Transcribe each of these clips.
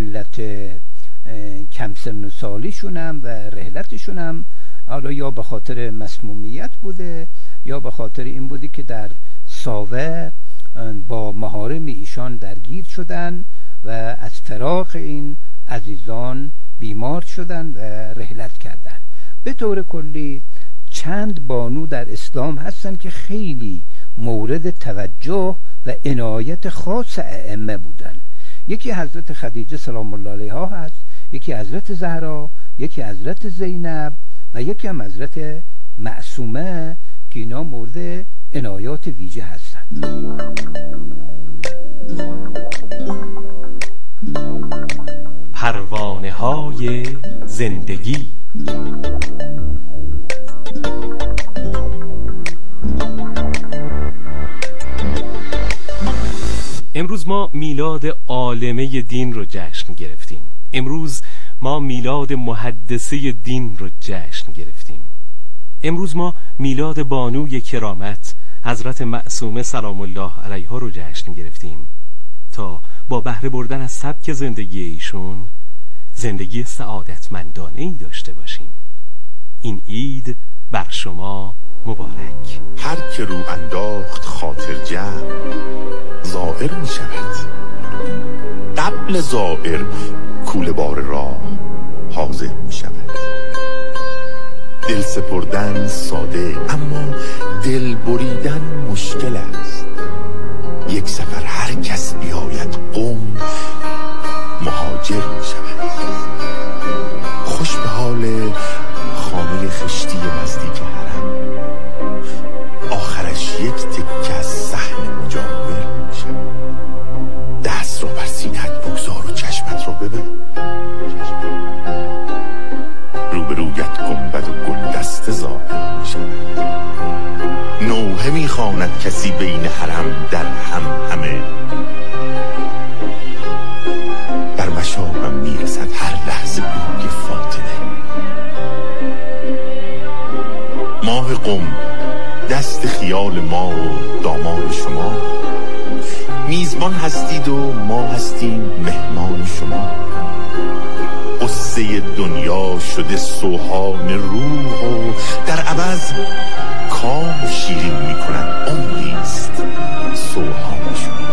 ملت کم سن و سالیشونم و رحلتشونم حالا یا به خاطر مسمومیت بوده یا به خاطر این بوده که در ساوه با محارم ایشان درگیر شدن و از فراق این عزیزان بیمار شدن و رحلت کردن. به طور کلی چند بانو در اسلام هستن که خیلی مورد توجه و عنایت خاص ائمه بودن. یکی حضرت خدیجه سلام الله علیها هست، یکی حضرت زهرا، یکی حضرت زینب و یکی هم حضرت معصومه که اینا مورد عنایات ویژه هستن. پروانه های زندگی. امروز ما میلاد عالمه دین رو جشن گرفتیم. امروز ما میلاد محدثه دین رو جشن گرفتیم. امروز ما میلاد بانوی کرامت حضرت معصومه سلام الله علیها رو جشن گرفتیم تا با بهره بردن از سبک زندگی ایشون زندگی سعادتمندانه ای داشته باشیم. این عید بر شما مبارک. هر که رو انداخت خاطر جمع زائر می شود. قبل زائر کوله بار راه حاضر می شود. دل سپردن ساده اما دل بریدن مشکل است. یک سفر هر کس بیاید قم مهاجر می شود. خوش به حال خانه خشتی نزدیک حرم، آخرش یک تکه از صحن مجاور می شود. دست را بر سینه‌ات بگذار و چشمت را ببند. روبرویت گنبد و گلدسته ظاهر می شود. نوحه می خواند کسی بین حرم در همه. بر مشامم می رسد هر لحظه بوی فاطمه. ماه قم دست خیال ما و دامان شما. میزبان هستید و ما هستیم مهمان شما. قصه دنیا شده سوهان روح و در عوض کام شیرین میکنن عمریست سوهان شما.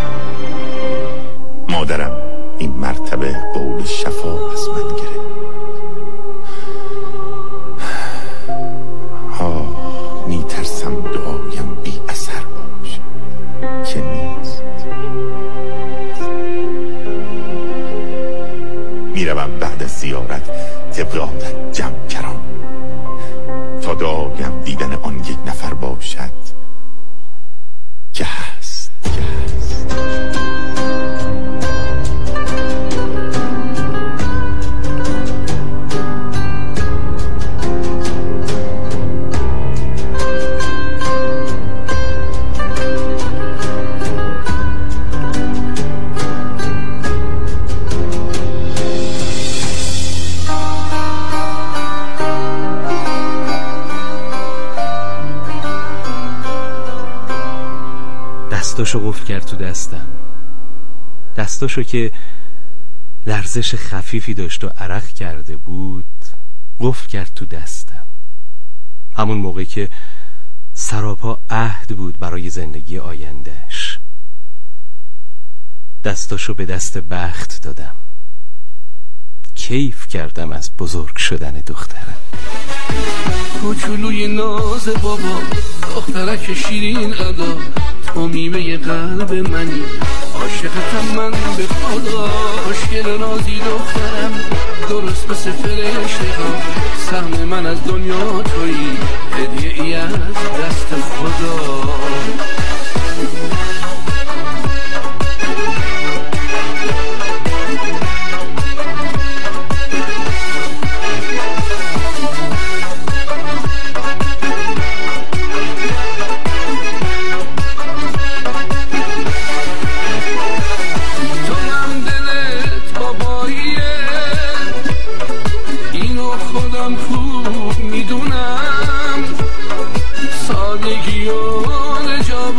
مادرم این مرتبه بول شفا از من گرفت. میترسم دعایم بی اثر باشه که نیست. میروم بعد از زیارت طبق عادت جمع کران تا دعایم دیدن آن یک نفر باشد که هست. دستاشو قفل کرد تو دستم، دستاشو که لرزش خفیفی داشت و عرق کرده بود قفل کرد تو دستم. همون موقعی که سراپا عهد بود برای زندگی آیندهش. دستاشو به دست بخت دادم. کیف کردم از بزرگ شدن دخترم. کوچولوی ناز بابا، دخترک شیرین ادا، تو میوه قلب منی، عاشقتم من به خدا. خوشگل نازی دخترم، درست مثل فرشته ها، سهم من از دنیا تویی، هدیه ای از دست خدا.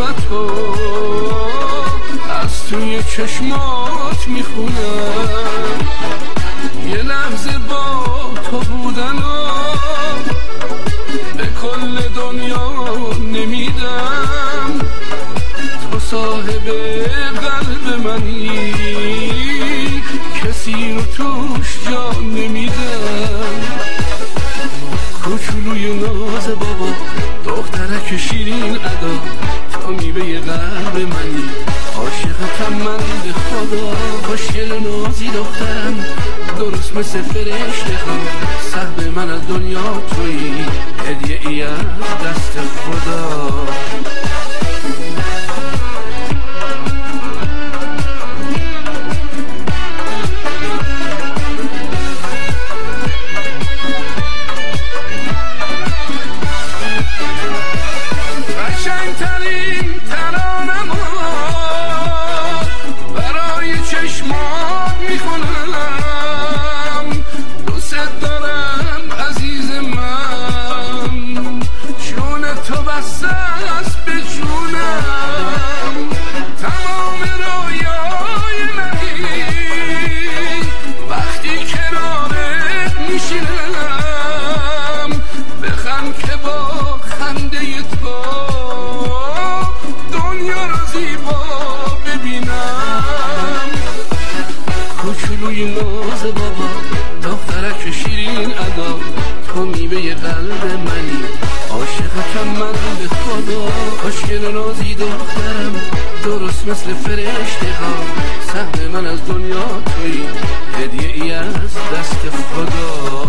توی چشمات میخونم. صاحب قلب منی، کسی رو توش جان نمیدم. کوچولوی ناز بابا، دخترک شیرین ادا، تا میوه قلب منی، عاشقتم من به خدا. خوشگل نازی دخترم، درست مثل فرشته ها، سهم من از دنیا تویی، هدیه ای از دست خدا. قشنگترین ترانم برای چشمات میخونم، دوست دارم عزیز من، جون تو بسته است به جونم. تمام رویای منی وقتی کنارت میشینم، بخند که با خنده تو دنیا رو زیبا ببینم. کوچولوی ناز بابا، دخترک شیرین ادا، تو میوه قلب منی، عاشقتم من به خدا. خوشگل نازی دخترم، درست مثل فرشته ها، سهم من از دنیا تویی، هدیه ای از دست خدا.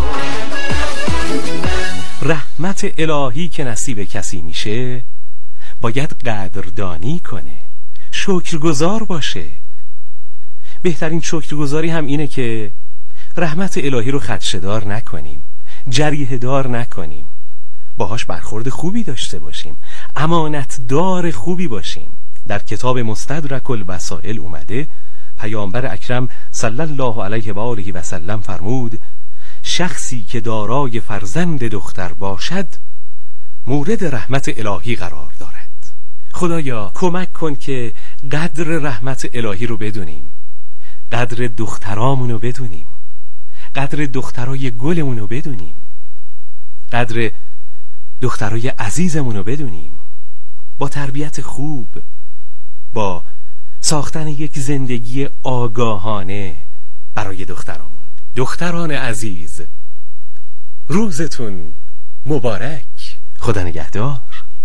رحمت الهی که نصیب کسی میشه باید قدردانی کنه، شکرگزار باشه. بهترین شکرگزاری هم اینه که رحمت الهی رو خدشه‌دار نکنیم، جریحه دار نکنیم، باهاش برخورد خوبی داشته باشیم، امانتدار خوبی باشیم. در کتاب مستدرک الوسائل اومده پیامبر اکرم صلی الله علیه و آله و سلم فرمود شخصی که دارای فرزند دختر باشد مورد رحمت الهی قرار دارد. خدایا کمک کن که قدر رحمت الهی رو بدونیم، قدر دخترامون رو بدونیم، قدر دخترای گلمون رو بدونیم، قدر دخترای عزیزمون رو بدونیم. با تربیت خوب، با ساختن یک زندگی آگاهانه برای دخترامون. دختران عزیز، روزتون مبارک. خدا نگهدار.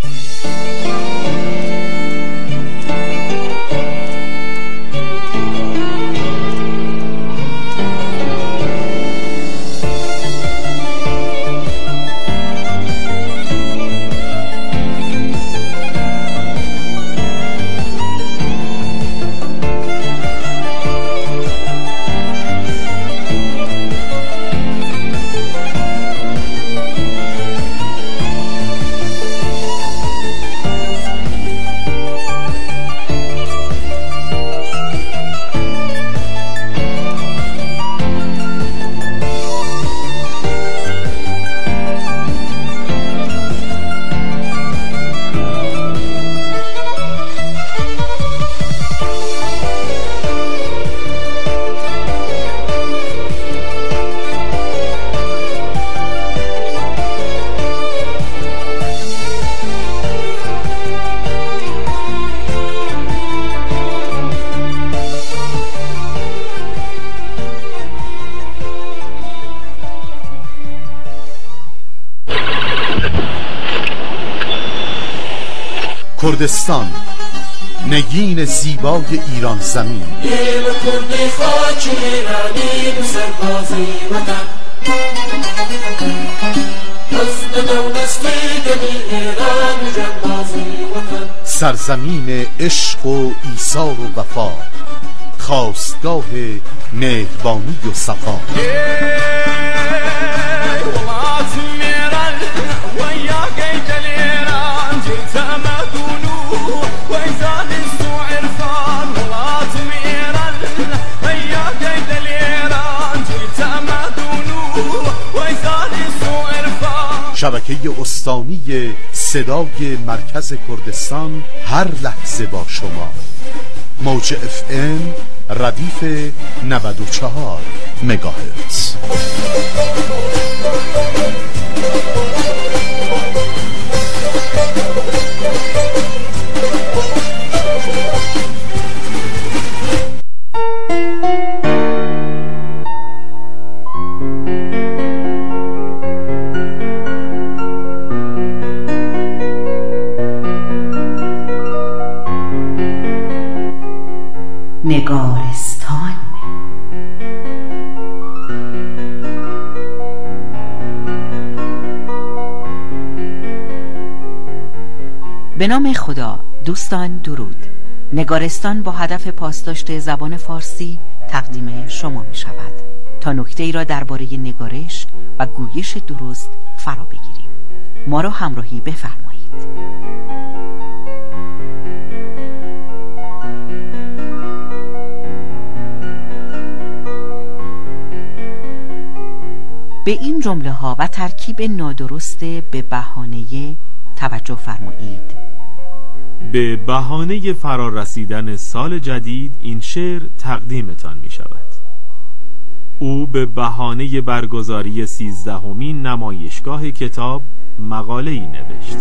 کردستان، نگین زیبای ایران زمین. سرزمین عشق و ایثار و وفا، خواستگاه مهربانی و صفا. شبکه استانی صدای مرکز کردستان هر لحظه با شما. موج FM ردیف 94 مگاهرتز. به نام خدا. دوستان درود. نگارستان با هدف پاسداشت زبان فارسی تقدیم شما می شود تا نکته ای را درباره نگارش و گویش درست فرا بگیریم. ما را همراهی بفرمایید. به این جمله ها و ترکیب نادرست به بهانه توجه فرمایید. به بهانه فرارسیدن سال جدید این شعر تقدیمتان می شود. او به بهانه برگزاری 13مین نمایشگاه کتاب مقاله‌ای نوشت.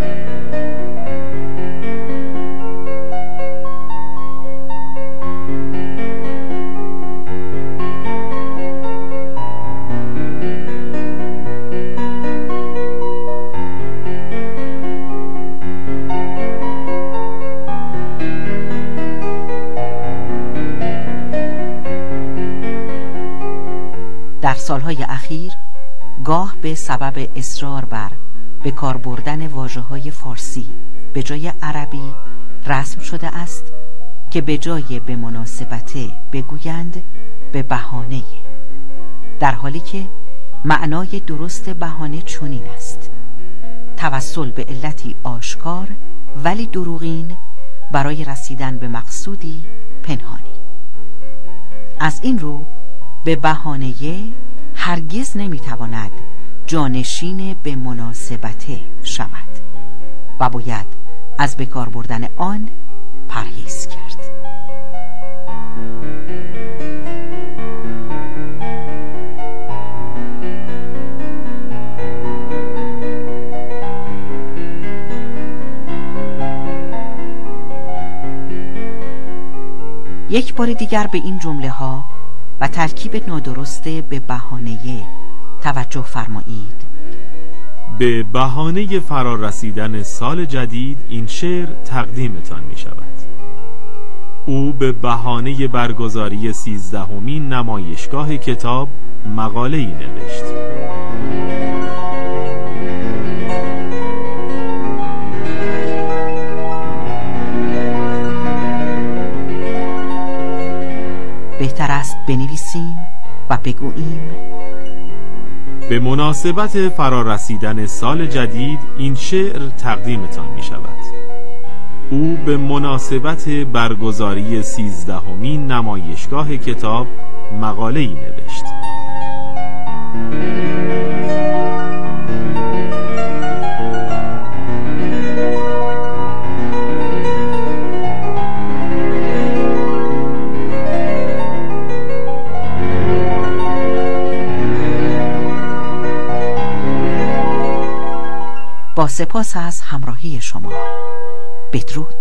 در سالهای اخیر گاه به سبب اصرار بر به کار بردن واژه‌های فارسی به جای عربی رسم شده است که به جای به مناسبته بگویند به بهانه، در حالی که معنای درست بهانه چنین است: توسل به علتی آشکار ولی دروغین برای رسیدن به مقصودی پنهانی. از این رو به بهانه هرگز نمیتواند جانشین به مناسبته شود و باید از بکار بردن آن پرهیز کرد. یک بار دیگر به این جمله ها و ترکیب نادرست به بهانه توجه فرمایید. به بهانه فرارسیدن سال جدید این شعر تقدیمتان می شود. او به بهانه برگزاری 13مین نمایشگاه کتاب مقاله‌ای نوشت. بهتر است بنویسیم و بگوییم: به مناسبت فرارسیدن سال جدید این شعر تقدیمتان می شود. او به مناسبت برگزاری 13مین نمایشگاه کتاب مقاله‌ای نوشت. با سپاس از همراهی شما. بدرود.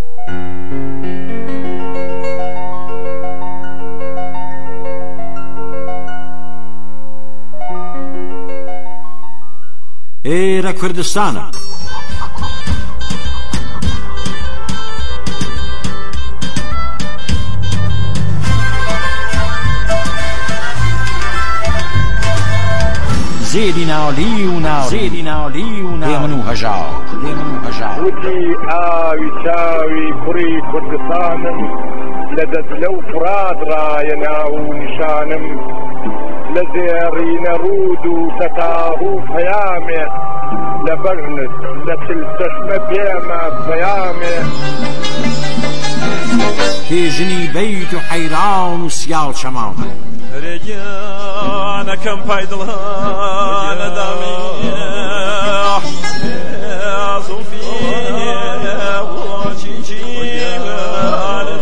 Era Kurdistan. زيدي ناولي ليمنو هجاو ودي يساوي كري كردستانم لدد لو فراد راينا ونشانم لزيري نرود وفتاهو فيامي لبرنس لتلتشم بيما فيامي في جني بيت حيران وسيال شمام رجعنا كم فايدلنا دامي يا صوفيا وشيشي على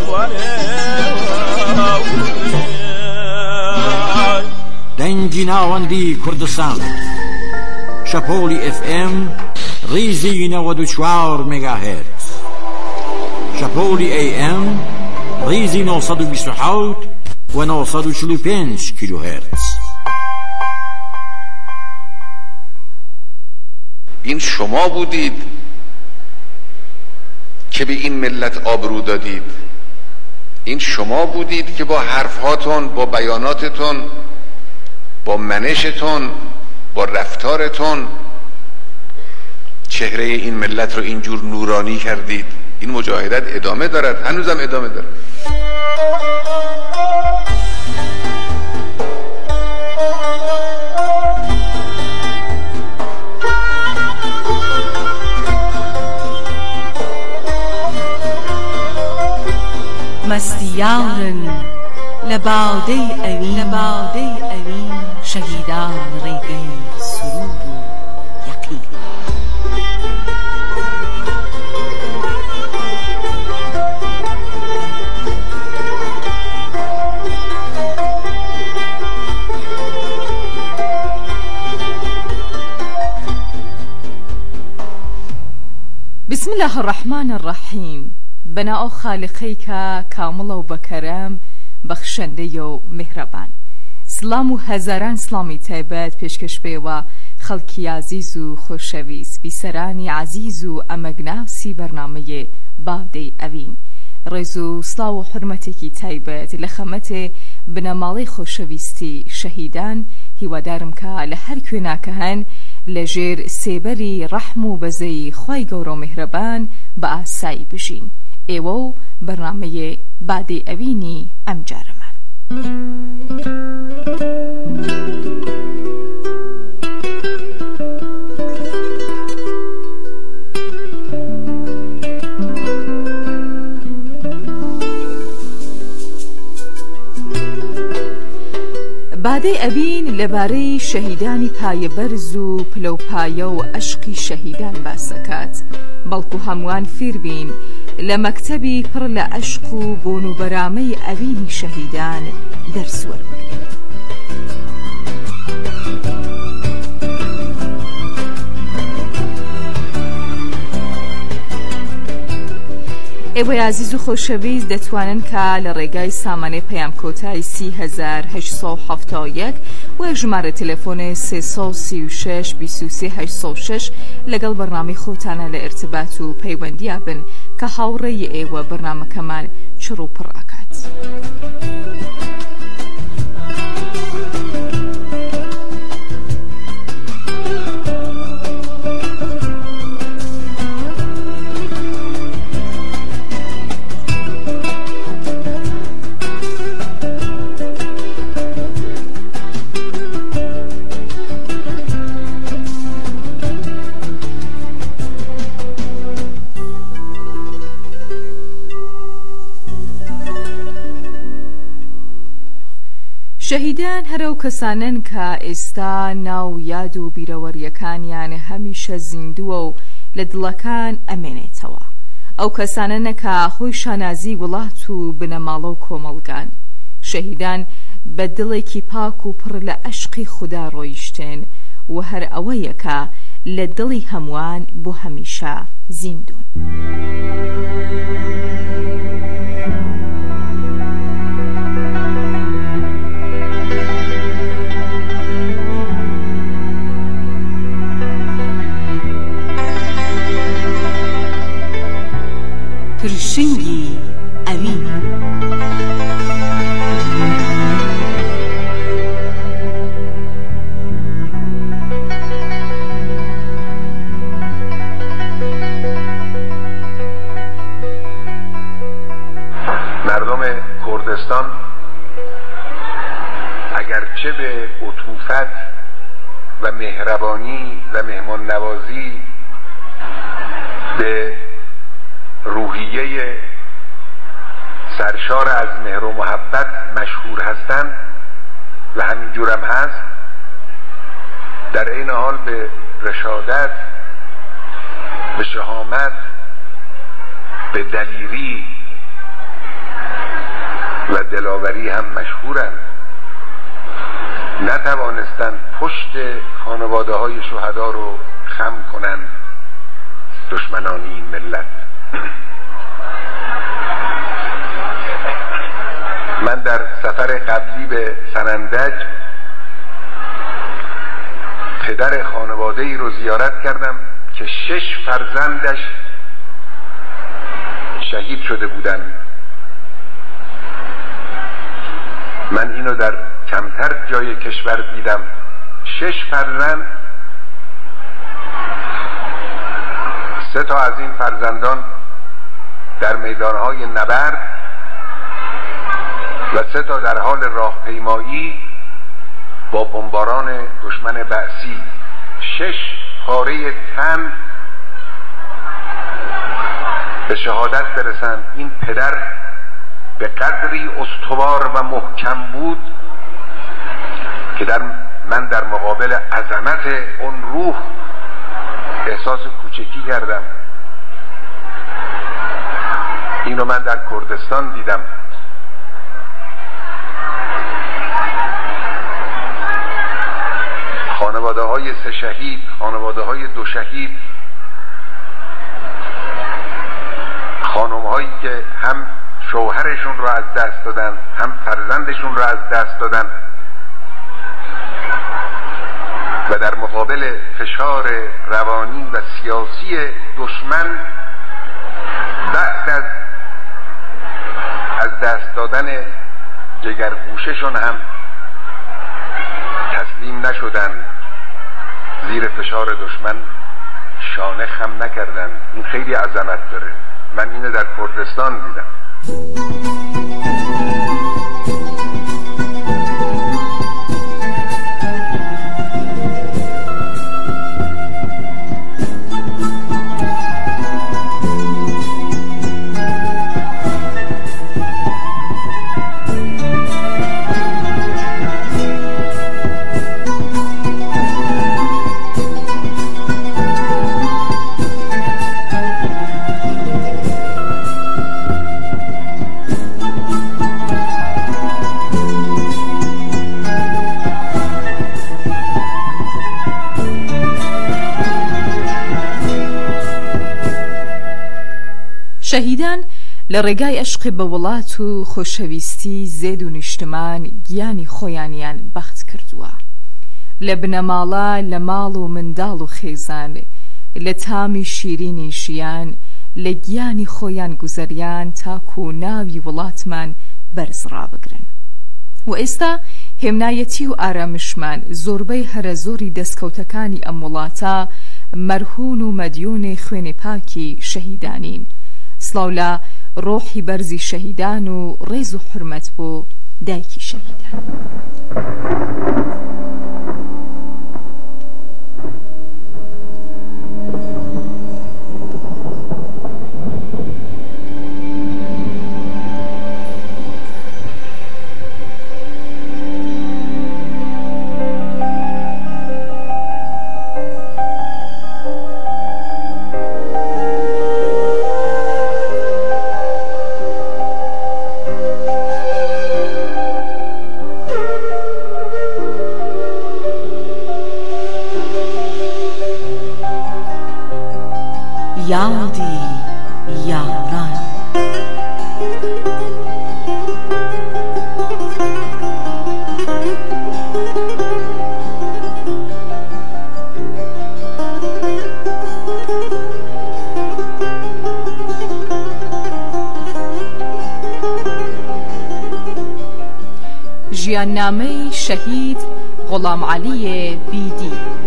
دنجي ناوندي كردستان شپولی FM ریزی 94 مگاهرتز، شپولی AM ریزی 927 و 945 کیلوهرتز. این شما بودید که به این ملت آبرو دادید. این شما بودید که با حرفهاتون، با بیاناتتون، با منشتون، با رفتارتون چهره این ملت رو اینجور نورانی کردید. این مجاهدت ادامه دارد، هنوزم ادامه دارد. مستیارن لباده اوین شهیدان ریگه سرور و یقین. بسم الله الرحمن الرحیم. بنا خالقی که کامل و بکرم، بخشنده و مهربان. سلام و هزاران سلامی تایبەت پێشکەش بێوە خەڵکی عزیز و خۆشەویست بیسەرانی عزیز و ئەمەگناوسی بەرنامەیە باودەی ئەوین. ڕێز و سلااو و حرمەتێکی تایبەت لە خەمەتێ بنەماڵەی خۆشەویستی شەهیدان، هیوادارم کە لە هەر کوێناکە هەن لەژێر سێبەری ڕەحم و بەزەی خوای گەورە و میهرەبان بە ئاسایی بژین. ئێوە و بەرنامەیە بادەی ئەوینی ئەمجارەمان. بادەی ئەوین لەبارەی شەهیدانی پایەبەرز و پلەپایە و عەشقی شەهیدان باسەکات، بەڵکو هەمووان فیر بین لە مەکتەبی پڕ لە عەشق و بۆن و بەرامەی ئەوینی شەهیدان دەرس وەربگرن. ئێوەی عزیز و خۆشەویست دەتوانن کە لە ڕێگای سامانەی پەیامکۆتای 3871 و ژمارە تەلەفۆنی 336 23 806 لەگەڵ بەرنامەی خۆتانە لە ئێرتبات و پەیوەندیا بن کە هاوڕێی ئێوە بەرنامەکەمان چڕ و پڕ ئەکات. شەهیدان هەرەو کەسانن کە ئێستا ناو یاد و بیرەوەریەکانیان هەمیشە زیندووە و لە دڵەکان ئەمێنێتەوە. ئەو کەسانە کە خۆی شانازی وڵات و بنەماڵە و کۆمەڵگان. شەهیدان بە دڵێکی پاک و پڕ لە عەشقی خوددا ڕۆیشتێن و هەر ئەوەیە کە لە دڵی هەمووان بۆ هەمیشە زیندون. پرشنگی ئەوین. مردم کردستان اگرچه به عطوفت و مهربانی و مهمان نوازی، به روحیه سرشار از مهر و محبت مشهور هستند و همینجورم هست، در این حال به رشادت، به شهامت، به دلیری و دلاوری هم مشهورند. نتوانستند پشت خانواده های شهدا رو خم کنند دشمنان این ملت. من در سفر قبلی به سنندج پدر خانواده ای رو زیارت کردم که 6 فرزندش شهید شده بودند. من اینو در کمتر جای کشور دیدم. 6 فرزند 3 تا از این فرزندان در میدانهای نبرد و 3 تا در حال راهپیمایی با بمباران دشمن بعثی. 6 پاره تن به شهادت برسند. این پدر به قدری استوار و محکم بود که من در مقابل عظمت اون روح احساس کوچکی کردم. اینو من در کردستان دیدم. خانواده های 3 شهید، خانواده های 2 شهید، خانم هایی که هم شوهرشون رو از دست دادن، هم فرزندشون رو از دست دادن و در مقابل فشار روانی و سیاسی دشمن بعد از دست دادن جگرگوشهشون هم تسلیم نشدن، زیر فشار دشمن شانه خم نکردن. این خیلی عظمت داره. من اینو در کردستان دیدم. شەهیدان لە ڕێگای عشق بە وڵات و خۆشەویستی زێد و نیشتمان گیانی خۆیانیان بەخت کردووە. لە بنەماڵە لە ماڵ و منداڵ و خێزان، لە تامی شیرینی ژیان، لە گیانی خۆیان گوزەریان تاکو و ناوی وڵاتمان بەرز ڕابگرن. و ئێستا هێمنایەتی و ئارامشمان زۆربەی هەرە زۆری دەستکەوتەکانی ئەم وڵاتە مەرهون و مەدیونی خوێنی پاکی شەهیدانین. سڵاو لە ڕۆحی بەرزی شەهیدان و ڕێز و حرمەت بۆ دایکی شەهیدان. یادی یاران ژیاننامەی شەهید غوڵام عەلی بیدی.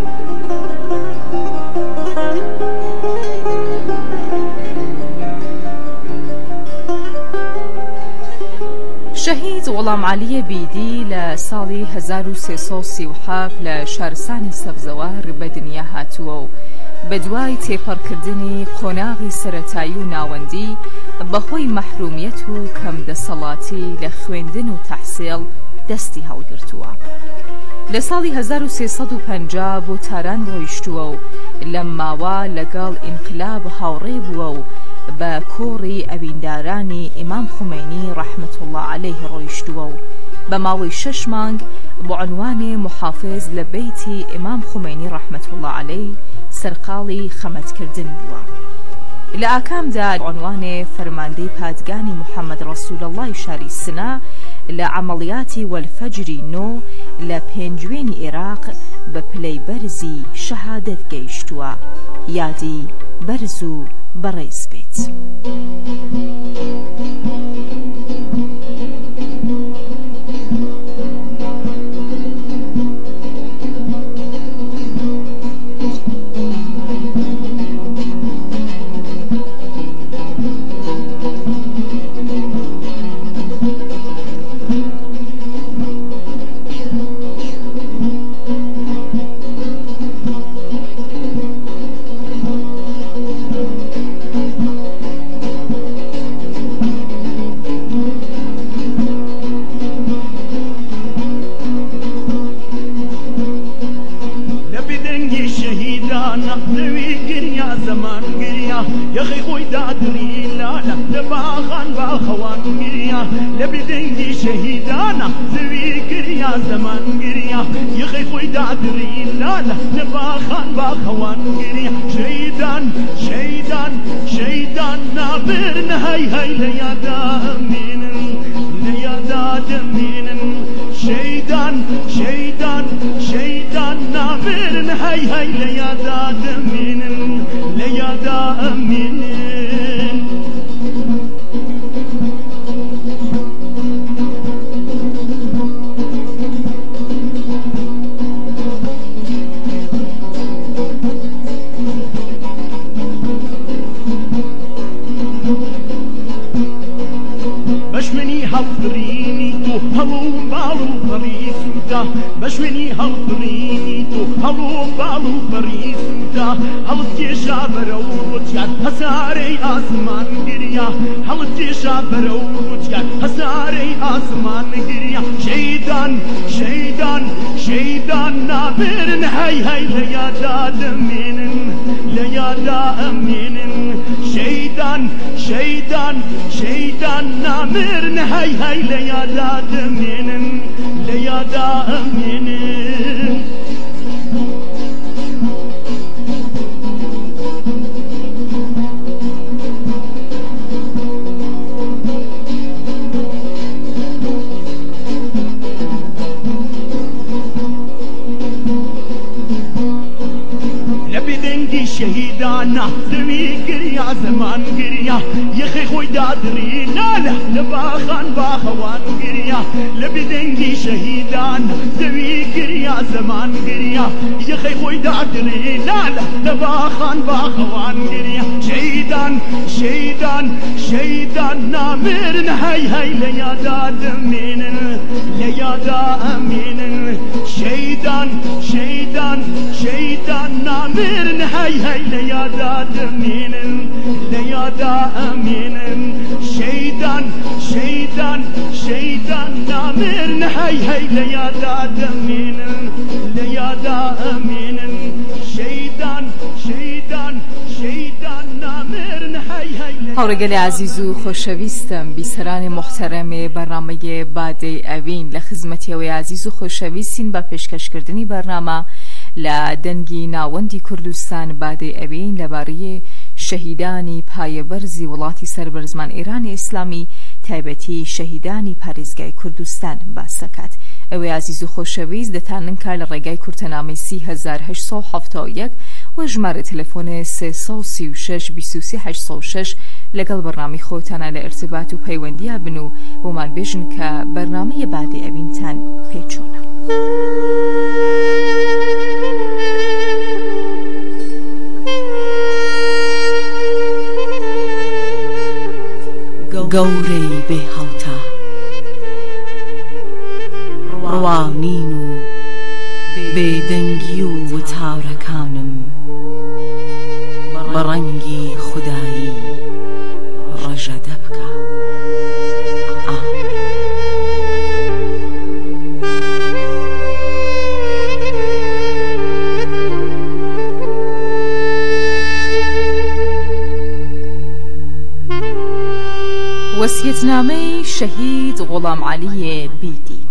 شەهید غوڵام عەلی بیدی لە ساڵی 1337 لە شارستانی سەبزەوار بەدنیا هاتووە و بەدوای تێپەڕکردنی قۆناغی سەرەتایی و ناوەندی بەهۆی مەحرومیەت و کەم دەسەڵاتی لە خوێندن و تەحسیڵ دەستی هەڵگرتووە. لە ساڵی 1350 بۆ تاران ڕۆیشتووە و لەم ماوە لەگەڵ ئینقلاب هاوڕێ بووە و بە کۆڕی ئەویندارانی ئیمام خومینی ڕەحمەت الله عەلەیه ڕۆیشتووە و بە ماوەی 6 مانگ بۆ عنوانی محافظ لە بەیتی ئیمام خومینی ڕەحمەت الله عەلەیه سەرقاڵی خەمەتکردن بووە. لە ئاکامدا عنوانی فەرماندەی پادگانی محەممەد ڕەسوول اللهی شاری سنە لە عەمەڵیاتی وەلفەجری نۆ لە پێنجوێنی عێراق بە پلەی بەرزی شەهادەت گەیشتووە. یادی بەرز و بەڕێز بێت. يخي خوي دادري لا لباخان باخوان قريا لبدنجي شهيدانا زوي قريا زمان قريا يخي خوي دادري لا لباخان باخوان قريا شهيدان شهيدان شهيدان نابر نهاي هاي ليادا أمين ليادا أمين شهيدان شهيدان شهيدان نابر نهاي هاي ليادا أمين ليادا أمين بشمني هالطريني تو هلو بالو بريسنتا بشمني هالطريني تو هلو بالو بريسنتا هلتي شابرو وجات هساري آسمان قريا هلتي شابرو وجات هساري آسمان قريا شيدان شيدان شيدان نابر هاي هاي ليادا أمين ليادا أمين شيدان شيدان شيدان نامر هاي هاي ليادا أمين ليادا أمين لبدنجي شهيدانا زوي قريا زمان قريا يخي خوي دادري لا لباخان باخوان قريا لبدنجي شهيدانا زوي قريا زمان قريا يخي خوي دادري لا لباخان باخوان قريا شهيدان شهيدان شهيدان نامر هاي هاي ليادا أمين ليادا أمين شهيدان شهيدان شهيدان نامر هاي هاي ليادا أمين ليادا أمين شهيدان شهيدان شهيدان نامر هاي هاي ليادا أمين ليادا أمين شهيدان شهيدان شهيدان نامر هاي هاي هاورگل عزیز و خوشویستم بیسران محترم برنامه بعد اوین لخدمتی و عزیز و خوشویستین با پیشکش کردنی برنامه لدنگی ناوندی کردستان بعد اوین لباره شهیدانی پایبرزی وڵاتی سربەرزمان ئێرانی ئیسلامی تایبەتی شەهیدانی پارێزگای کوردستان باسەکات. ئەوەی عزیز و خۆشەویست دەتانن کار لە ڕێگای کورتەنامەی 3871 و ژمارە تەلەفۆنە 336 23 806 لەگەڵ بەرنامەی خۆتانە لە ئرتباط و پەیوەندیە بن و بۆمان بێژن کە بەرنامەی بادی ئەوینتان پێچۆنە. گەورەی بێهاوتا ڕوانین و بێدەنگی و وتارەکانم بەڕەنگی خودایی ڕەژەدە بکە. وەسیەتنامەی شەهید غوڵام عەلی بیدی.